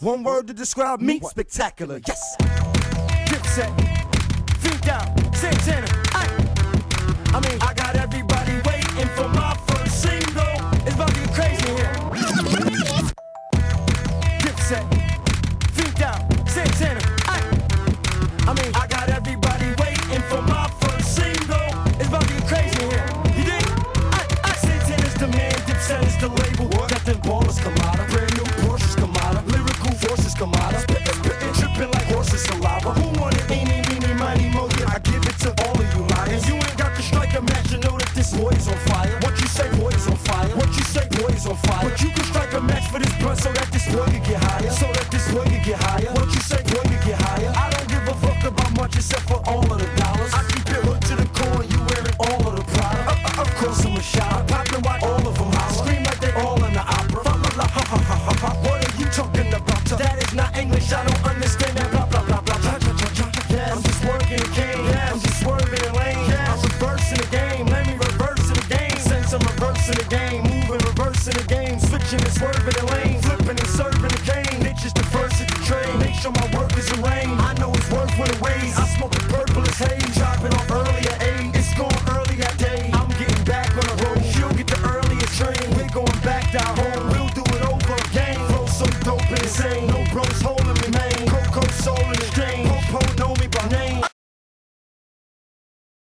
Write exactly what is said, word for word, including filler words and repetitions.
One word to describe me, spectacular, yes. Dipset, Finked Out, Santana, I, I mean, I got everybody waiting for my first single. It's about to get crazy here. Dipset, Finked Out, Santana, I, I mean, I got everybody waiting for my first single. It's about to get crazy here. You dig? I, I, Santana's the man, Dipset is the label. Got them ballers come out of, brand new Porsches come out of, lyrical forces come out of, spittin', spittin', trippin' like horses saliva. Who want it? Eeny, meeny, miny, mo, yeah, I give it to all of you liars. You ain't got to strike a match, you know that this boy is on fire. What you say, boy, is on fire. What you say, boy, is on fire. But you can strike a match for this blunt so that this boy can get higher. So that this boy can get higher. What you say, boy, can get higher. I don't give a fuck about much except for all of the dollars. I keep it hood to the core, you wearing all of the product. Uh, uh, of course I'm a shot. Pop and watch all of them holler. Scream like they all in the opera. Fa, la, la, ha, ha, ha, ha, ha. What are you talking about? That is not English, I don't understand that. Blah, blah, blah, blah, blah, blah, blah, blah. Yes. I'm just working the game. Yes. I'm just swerving the lane. Yes. I'm reversing the game. Let me reverse in the game. Since I'm reversing the game, moving, reversing the game, switching and swerving the lane, flipping and serving the game. Bitches the first at the train. Make sure my work is arranged. I know it's worth what it weighs. I smoke the purple as haze. Dropping off early at eight. It's going early that day. I'm getting back on the road. She'll get the earliest train. We're going back down home. We'll do it over again. Flow so dope and insane. No bros holding me, man. Coco soul in the strain. Popo know me by name.